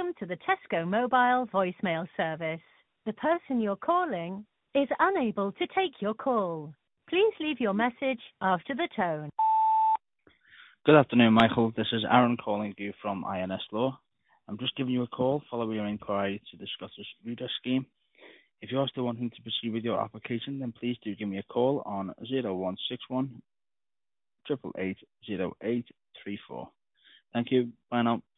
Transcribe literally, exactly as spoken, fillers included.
Welcome to the Tesco Mobile voicemail service. The person you're calling is unable to take your call. Please leave your message after the tone. Good afternoon, Michael. This is Aaron calling you from I N S Law. I'm just giving you a call following your inquiry to discuss this redress scheme. If you are still wanting to proceed with your application, then please do give me a call on zero one six one, eight eight eight, zero eight three four. Thank you. Bye now.